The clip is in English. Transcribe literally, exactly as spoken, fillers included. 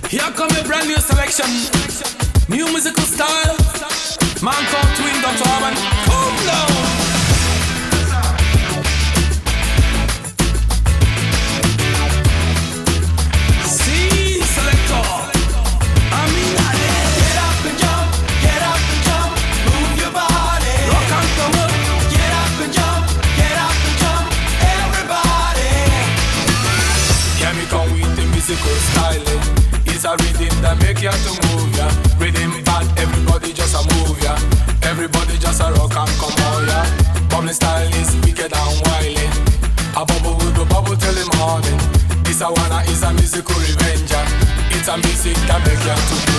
Here come a brand new selection, new musical style. Man called Twin Doctor Urban. Come down. See, selector. I mean, get up and jump, get up and jump, move your body. Rock and come up. Get up and jump, get up and jump, everybody. Chemical with the musical styling. It's a rhythm that make you to move, yeah. Rhythm bad, everybody just a move, yeah. Everybody just a rock and come on, yeah. Bubbling style is wicked and wily. A bubble will go bubble till the morning. This a wanna is a musical revenge, yeah. It's a music that make you to move.